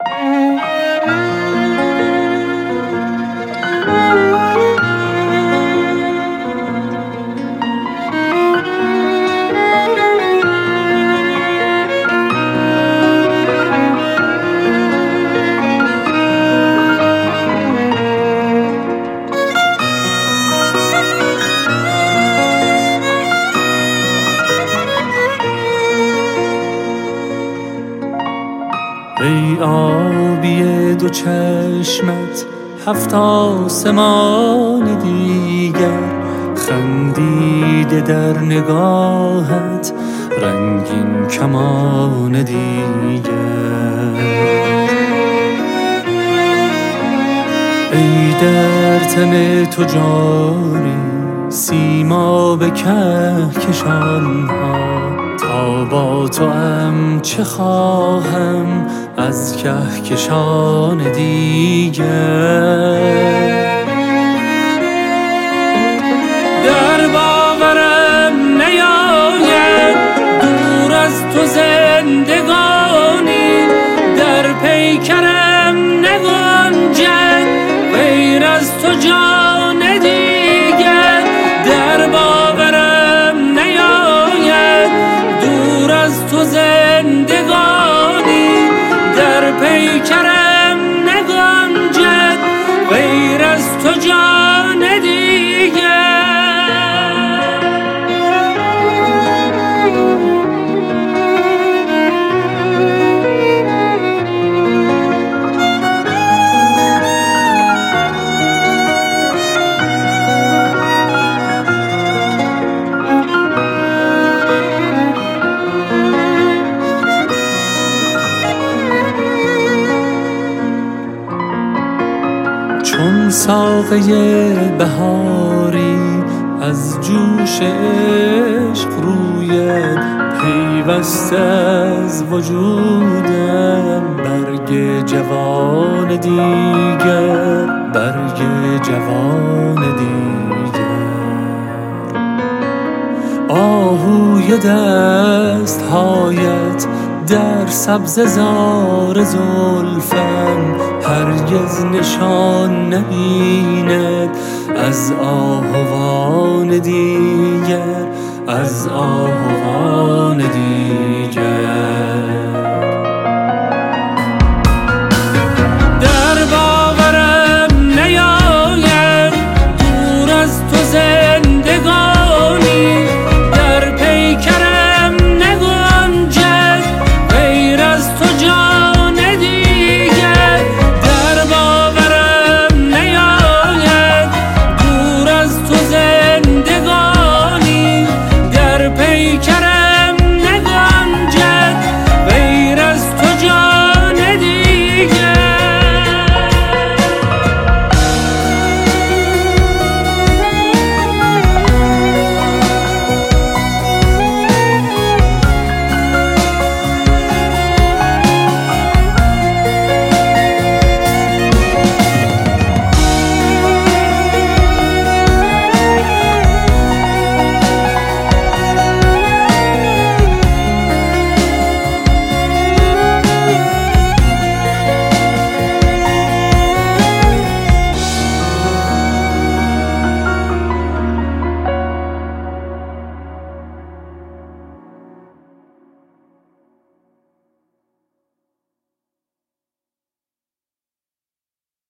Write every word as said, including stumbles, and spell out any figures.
ای آبی دو چشمت هفت آسمان دیگر، خندیده در نگاهت رنگین کمان دیگر. ای در تن تو جاری سیما به کهکشان‌ها، تا با تو ام چه خواهم از کهکشان دیگر. در باورم نیاید دور از تو زندگانی، در پیکرم نگنجد غیر از تو جان دیگر. در باورم نیاید دور از تو زندگانی، در پیکرم نگنجد غیر از تو جان دیگر. چون ساقه بهاری از جوش عشق روید، پیوسته از وجودم برگ جوان دیگر، برگ جوان دیگر. آهوی دستهایت در سبززار زلفم هرگز نشان نبیند از آهوان دیگر، از آهوان دیگر.